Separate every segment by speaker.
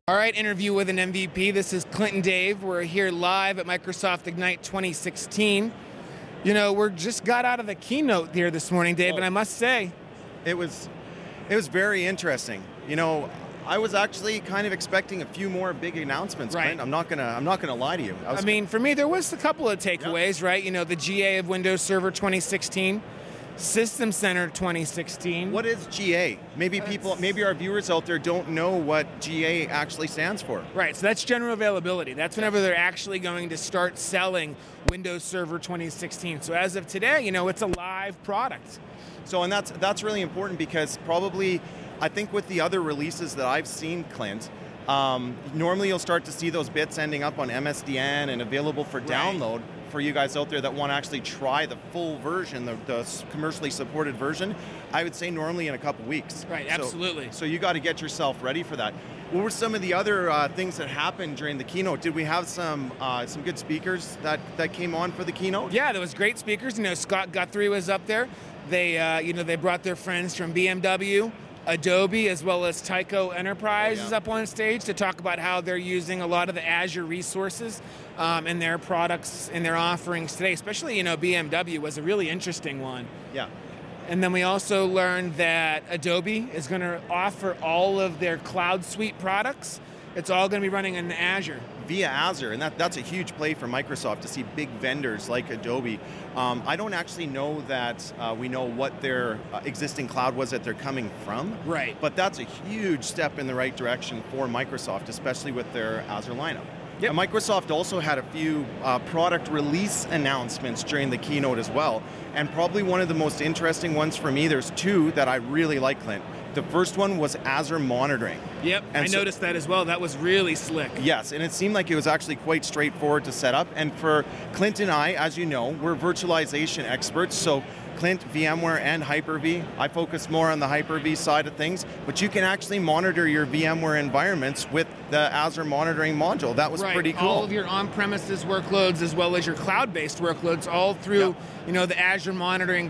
Speaker 1: All right, interview with an MVP. This is Clint and Dave. We're here live at Microsoft Ignite 2016. You know, we're just got out of the keynote here this morning, Dave, and I must say,
Speaker 2: it was very interesting. You know, I was actually kind of expecting a few more big announcements,
Speaker 1: right.
Speaker 2: Clint. I'm not gonna lie to you.
Speaker 1: I mean, for me, there was a couple of takeaways, right? You know, the GA of Windows Server 2016. System Center 2016.
Speaker 2: What is GA? Maybe our viewers out there don't know what GA actually stands for.
Speaker 1: Right, so that's general availability. That's whenever they're actually going to start selling Windows Server 2016. So as of today, you know, it's a live product.
Speaker 2: So, and that's really important because probably, I think with the other releases that I've seen, Clint, normally you'll start to see those bits ending up on MSDN and available for download. For you guys out there that want to actually try the full version, the commercially supported version, I would say normally in a couple weeks.
Speaker 1: Right, absolutely.
Speaker 2: So you got to get yourself ready for that. What were some of the other things that happened during the keynote? Did we have some good speakers that came on for the keynote?
Speaker 1: Yeah, there was great speakers. You know, Scott Guthrie was up there. They they brought their friends from BMW, Adobe, as well as Tyco Enterprises up on stage to talk about how they're using a lot of the Azure resources in their products, in their offerings today. Especially, you know, BMW was a really interesting one.
Speaker 2: Yeah.
Speaker 1: And then we also learned that Adobe is going to offer all of their Cloud Suite products. It's all going to be running in Azure.
Speaker 2: Via Azure, and that's a huge play for Microsoft to see big vendors like Adobe. I don't actually know that we know what their existing cloud was that they're coming from.
Speaker 1: Right.
Speaker 2: But that's a huge step in the right direction for Microsoft, especially with their Azure lineup. Yep. And Microsoft also had a few product release announcements during the keynote as well. And probably one of the most interesting ones for me, there's two that I really like, Clint. The first one was Azure monitoring.
Speaker 1: Yep, and I noticed that as well. That was really slick.
Speaker 2: Yes, and it seemed like it was actually quite straightforward to set up. And for Clint and I, as you know, we're virtualization experts. So Clint, VMware, and Hyper-V. I focus more on the Hyper-V side of things, but you can actually monitor your VMware environments with the Azure monitoring module. That was pretty cool.
Speaker 1: All of your on-premises workloads as well as your cloud-based workloads, all through you know, the Azure monitoring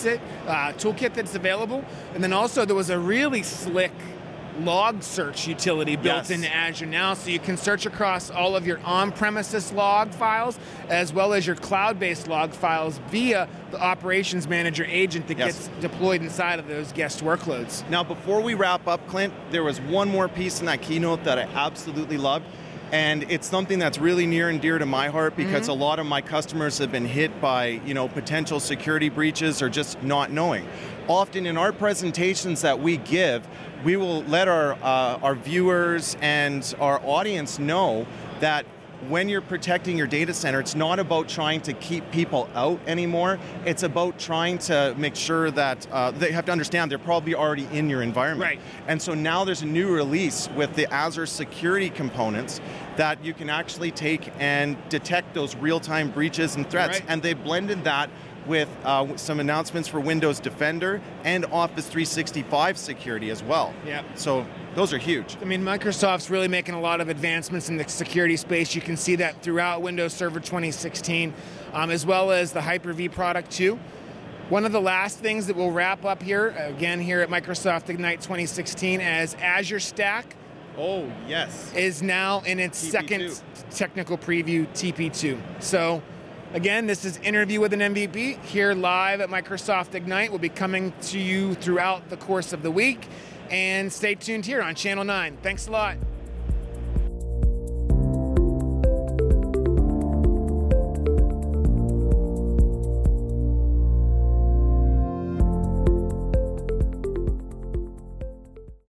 Speaker 1: toolkit that's available. And then also there was a really slick log search utility built into Azure now, so you can search across all of your on-premises log files as well as your cloud-based log files via the Operations Manager agent that gets deployed inside of those guest workloads.
Speaker 2: Now, before we wrap up, Clint, there was one more piece in that keynote that I absolutely loved. And it's something that's really near and dear to my heart because a lot of my customers have been hit by, you know, potential security breaches or just not knowing. Often in our presentations that we give, we will let our viewers and our audience know that when you're protecting your data center, it's not about trying to keep people out anymore. It's about trying to make sure that they have to understand they're probably already in your environment.
Speaker 1: Right.
Speaker 2: And so now there's a new release with the Azure security components that you can actually take and detect those real-time breaches and threats.
Speaker 1: Right.
Speaker 2: And they blended that with some announcements for Windows Defender and Office 365 security as well.
Speaker 1: Yeah.
Speaker 2: So those are huge.
Speaker 1: I mean, Microsoft's really making a lot of advancements in the security space. You can see that throughout Windows Server 2016, as well as the Hyper-V product too. One of the last things that we'll wrap up here, again here at Microsoft Ignite 2016, as Azure Stack is now in its
Speaker 2: TP2.
Speaker 1: second technical preview, TP2. So again, this is Interview with an MVP here live at Microsoft Ignite. We'll be coming to you throughout the course of the week. And stay tuned here on Channel 9. Thanks a lot.